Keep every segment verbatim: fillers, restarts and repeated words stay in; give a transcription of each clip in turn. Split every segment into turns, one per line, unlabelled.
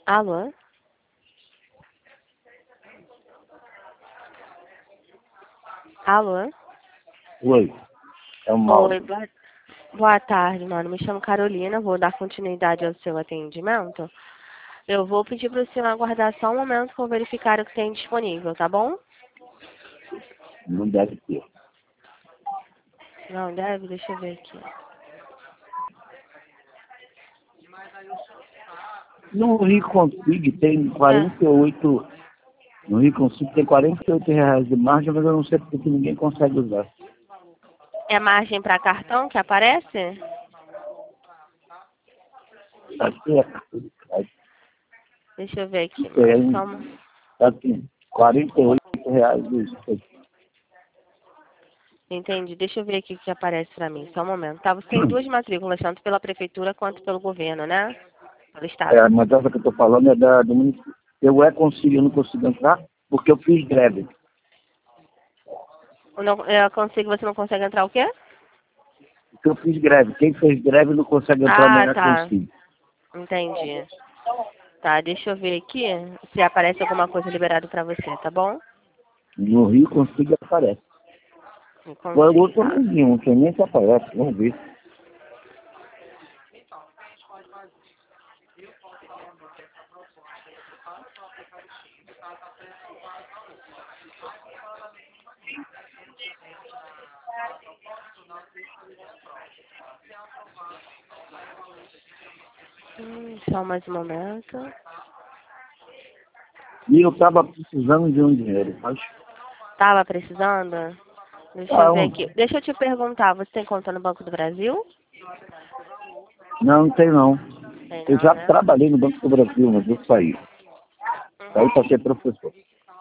Alô? Alô?
Oi, é o
Oi,
Mauro.
boa, boa tarde, mano. Me chamo Carolina, vou dar continuidade ao seu atendimento. Eu vou pedir para o senhor aguardar só um momento para eu verificar o que tem disponível, tá bom?
Não deve ter.
Não deve? Deixa eu ver aqui.
No Rio Consig tem
É,
quarenta e oito. No Rio Consig tem quarenta e oito reais de margem, mas eu não sei porque ninguém consegue usar.
é margem para cartão que aparece?
Aqui é,
Deixa eu ver aqui,
é,
mano.
é
Só uma...
assim, quarenta e oito reais isso.
Entendi. Deixa eu ver aqui o que aparece para mim. Só um momento. Tá, você tem duas matrículas, tanto pela prefeitura quanto pelo governo, né? Pelo
É,
estado.
mas essa que eu estou falando é da, do município. Eu é consigo, eu não consigo entrar porque eu fiz greve.
Eu, não, eu consigo, você não consegue entrar o quê?
Porque eu fiz greve. Quem fez greve não consegue entrar no
Ah,
é
tá.
consigo.
Entendi. Tá, deixa eu ver aqui se aparece alguma coisa liberada pra você, tá bom?
No Rio Consig aparece.
Eu
Agora o
consigo,
outro eu
tá.
não vi, não sei nem se aparece, vamos ver.
Hum, só mais um momento.
E eu estava precisando de um dinheiro, mas
Tava precisando? Deixa eu ver
não,
aqui. Deixa eu te perguntar, você tem conta no Banco do Brasil?
não, não tem não.
Tem
Eu
não,
já
né?
trabalhei no Banco do Brasil, mas eu saí. Saí
Uhum.
para ser professor.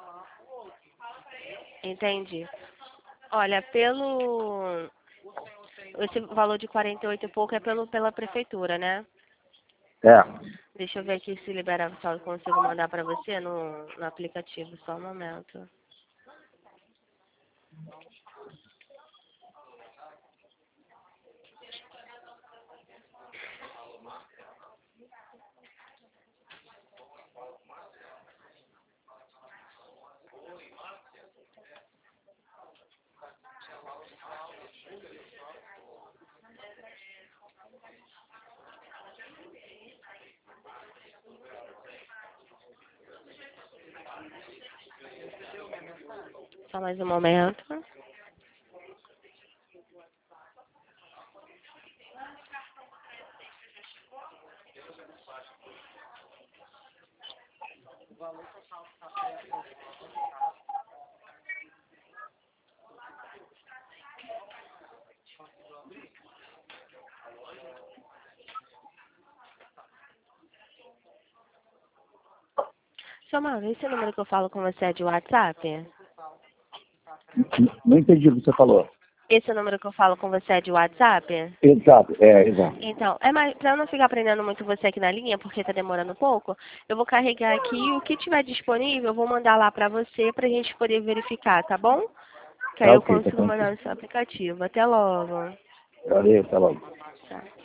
Entendi. Olha, pelo... Esse valor de quarenta e oito e pouco é pelo, pela prefeitura, né?
É.
Deixa eu ver aqui se libera, se eu consigo mandar pra você no, no aplicativo. Só um momento. Só mais um momento. Seu Mauro, esse número que eu falo com você é de WhatsApp?
Não entendi o que você falou.
Esse número que eu falo com você é de WhatsApp?
Exato, é, exato.
Então, é mais, pra eu não ficar prendendo muito você aqui na linha, porque tá demorando um pouco, eu vou carregar aqui e o que tiver disponível, eu vou mandar lá pra você pra gente poder verificar, tá bom? Que aí
Tá
eu
ok, tá
consigo mandar
tranquilo.
no seu aplicativo. Até logo.
Valeu, tá logo.
Tchau.